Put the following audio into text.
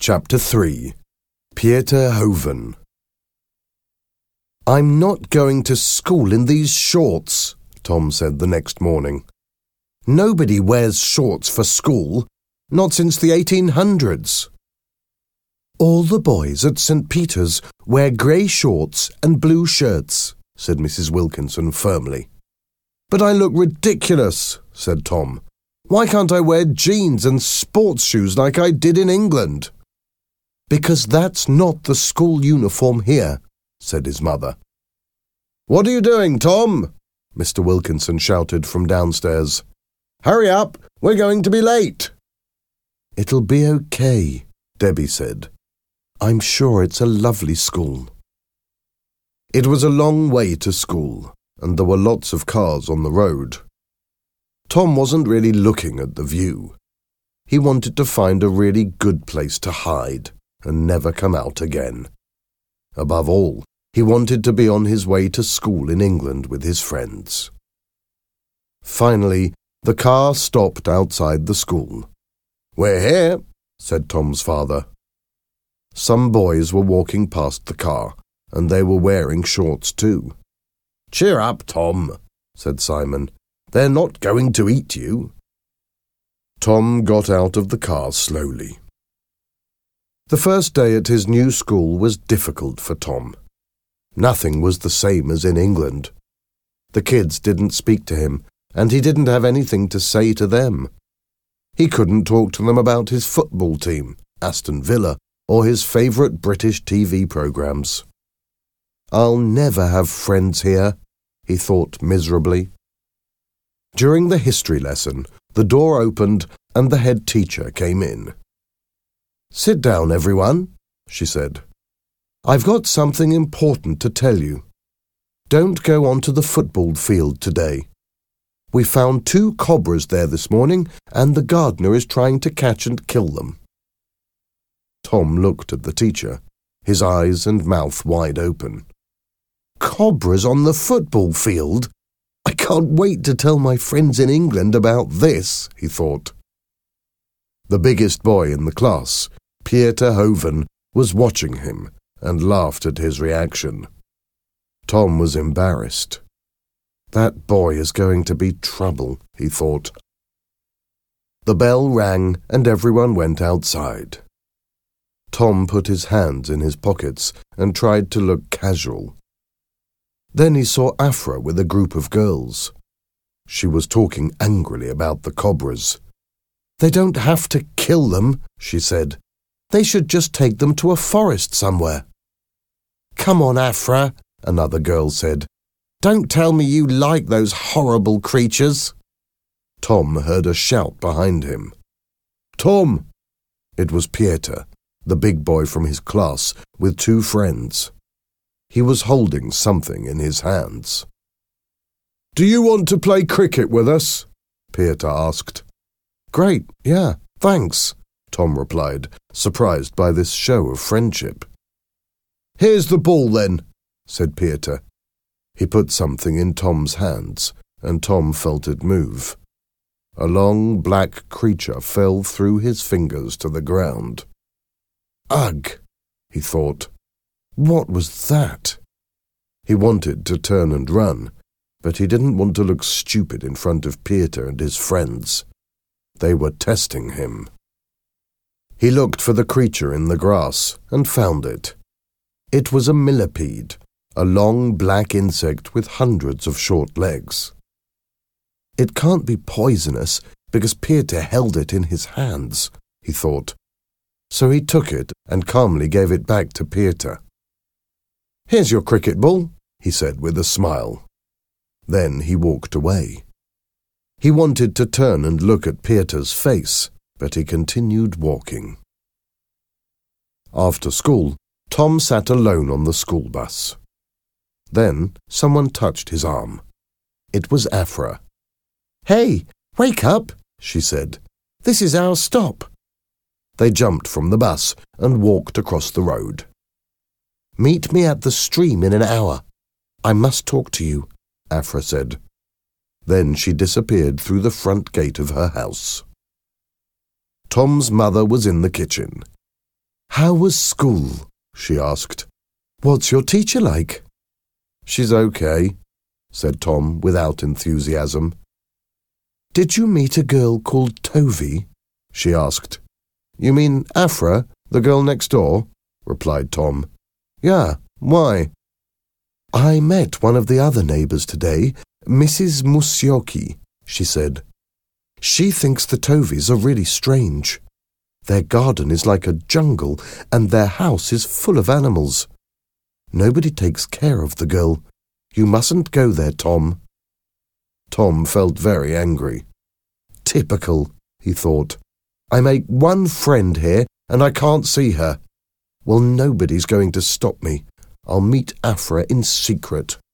Chapter 3. Pieter Hoven. "I'm not going to school in these shorts," Tom said the next morning. "Nobody wears shorts for school, not since the 1800s. "All the boys at St. Peter's wear grey shorts and blue shirts," said Mrs. Wilkinson firmly. "But I look ridiculous," said Tom. "Why can't I wear jeans and sports shoes like I did in England?" "Because that's not the school uniform here," said his mother. "What are you doing, Tom?" Mr. Wilkinson shouted from downstairs. "Hurry up, we're going to be late." "It'll be okay," Debbie said. "I'm sure it's a lovely school." It was a long way to school, and there were lots of cars on the road. Tom wasn't really looking at the view. He wanted to find a really good place to hide and never come out again. Above all, he wanted to be on his way to school in England with his friends. Finally, the car stopped outside the school. "We're here," said Tom's father. Some boys were walking past the car, and they were wearing shorts too. "Cheer up, Tom," said Simon. "They're not going to eat you." Tom got out of the car slowly. The first day at his new school was difficult for Tom. Nothing was the same as in England. The kids didn't speak to him, and he didn't have anything to say to them. He couldn't talk to them about his football team, Aston Villa, or his favourite British TV programmes. "I'll never have friends here," he thought miserably. During the history lesson, the door opened and the head teacher came in. "Sit down, everyone," she said. "I've got something important to tell you. Don't go onto the football field today. We found 2 cobras there this morning, and the gardener is trying to catch and kill them." Tom looked at the teacher, his eyes and mouth wide open. "Cobras on the football field? I can't wait to tell my friends in England about this," he thought. The biggest boy in the class, Pieter Hoven, was watching him and laughed at his reaction. Tom was embarrassed. That boy is going to be trouble, he thought. The bell rang and everyone went outside. Tom put his hands in his pockets and tried to look casual. Then he saw Afra with a group of girls. She was talking angrily about the cobras. "They don't have to kill them," she said. "They should just take them to a forest somewhere." "Come on, Afra," another girl said. "Don't tell me you like those horrible creatures." Tom heard a shout behind him. "Tom!" It was Pieter, the big boy from his class, with 2 friends. He was holding something in his hands. "Do you want to play cricket with us?" Pieter asked. "Great, yeah, thanks," Tom replied, surprised by this show of friendship. "Here's the ball then," said Pieter. He put something in Tom's hands, and Tom felt it move. A long black creature fell through his fingers to the ground. "Ugh," he thought. What was that? He wanted to turn and run, but he didn't want to look stupid in front of Pieter and his friends. They were testing him. He looked for the creature in the grass and found it. It was a millipede, a long black insect with hundreds of short legs. It can't be poisonous because Pieter held it in his hands, he thought. So he took it and calmly gave it back to Pieter. "Here's your cricket ball," he said with a smile. Then he walked away. He wanted to turn and look at Pieter's face, but he continued walking. After school, Tom sat alone on the school bus. Then someone touched his arm. It was Afra. "Hey, wake up," she said. "This is our stop." They jumped from the bus and walked across the road. "Meet me at the stream in an hour. I must talk to you," Afra said. Then she disappeared through the front gate of her house. Tom's mother was in the kitchen. "How was school?" she asked. "What's your teacher like?" "She's okay," said Tom without enthusiasm. "Did you meet a girl called Tovy?" she asked. "You mean Afra, the girl next door?" replied Tom. "Yeah, why?" "I met one of the other neighbours today, Mrs. Musioki," she said. "She thinks the Tovys are really strange. Their garden is like a jungle, and their house is full of animals. Nobody takes care of the girl. You mustn't go there, Tom." Tom felt very angry. "Typical," he thought. "I make one friend here, and I can't see her. Well, nobody's going to stop me. I'll meet Afra in secret."